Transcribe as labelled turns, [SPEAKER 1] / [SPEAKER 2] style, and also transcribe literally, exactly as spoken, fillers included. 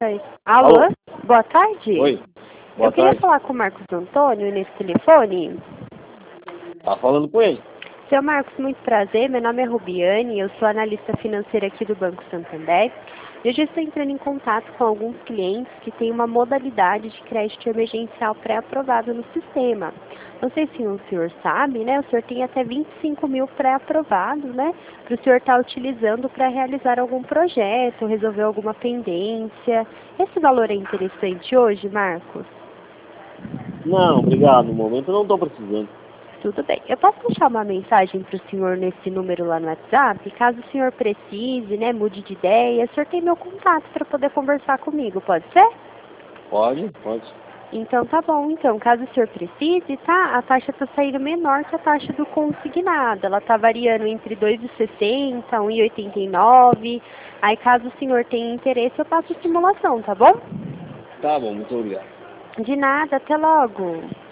[SPEAKER 1] Oi. Alô?
[SPEAKER 2] Alô?
[SPEAKER 1] Boa tarde.
[SPEAKER 2] Oi. Boa
[SPEAKER 1] Eu queria
[SPEAKER 2] tarde.
[SPEAKER 1] falar com o Marcos Antônio nesse telefone.
[SPEAKER 2] Tá falando com ele?
[SPEAKER 1] Seu Marcos, muito prazer. Meu nome é Rubiane, eu sou analista financeira aqui do Banco Santander. Eu já estou entrando em contato com alguns clientes que têm uma modalidade de crédito emergencial pré-aprovado no sistema. Não sei se o senhor sabe, né? O senhor tem até vinte e cinco mil pré-aprovados, né? Para o senhor estar utilizando para realizar algum projeto, resolver alguma pendência. Esse valor é interessante hoje, Marcos?
[SPEAKER 2] Não, obrigado. No momento eu não estou precisando.
[SPEAKER 1] Tudo bem. Eu posso deixar uma mensagem para o senhor nesse número lá no WhatsApp? Caso o senhor precise, né, mude de ideia, o senhor tem meu contato para poder conversar comigo, pode ser?
[SPEAKER 2] Pode? Pode.
[SPEAKER 1] Então tá bom. Então, caso o senhor precise, tá? A taxa está saindo menor que a taxa do consignado. Ela está variando entre dois e sessenta, um e oitenta e nove. Aí, caso o senhor tenha interesse, eu passo a simulação, tá bom?
[SPEAKER 2] Tá bom, muito obrigado.
[SPEAKER 1] De nada, até logo.